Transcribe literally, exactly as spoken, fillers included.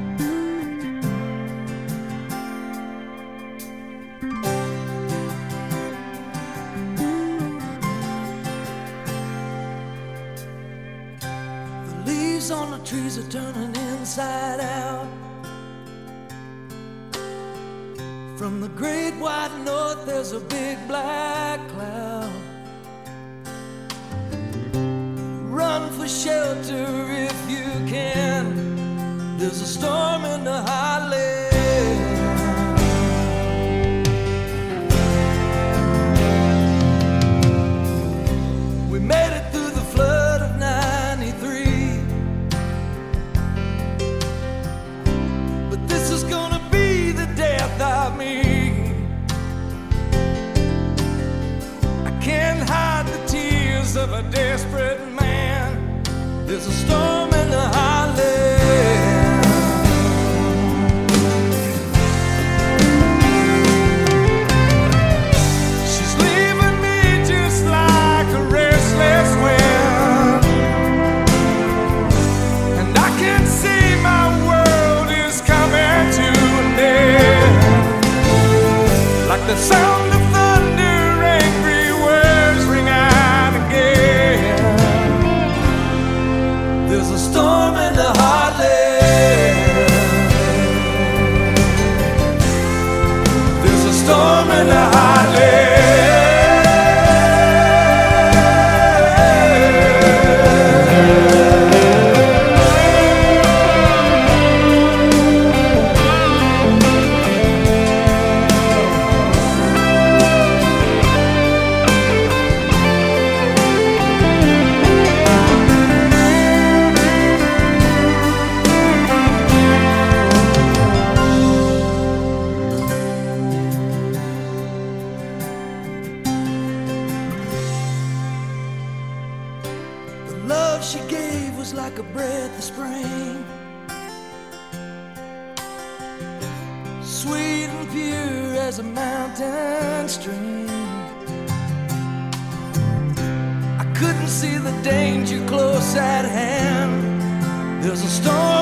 On the trees are turning inside out. From the great white north there's a big black cloud. Run for shelter if you can. There's a storm in the highlands. We made it through the flood of ninety-three. Is gonna be the death of me. I can't hide the tears of a desperate man. There's a storm in the highlands. She's leaving me just like a restless wind, and I can see my world is coming to an end. Like the sound of thunder, angry words ring out again. There's a storm in the heartland. There's a storm in the heartland. Love she gave was like a breath of spring, sweet and pure as a mountain stream. I couldn't see the danger close at hand. There's a storm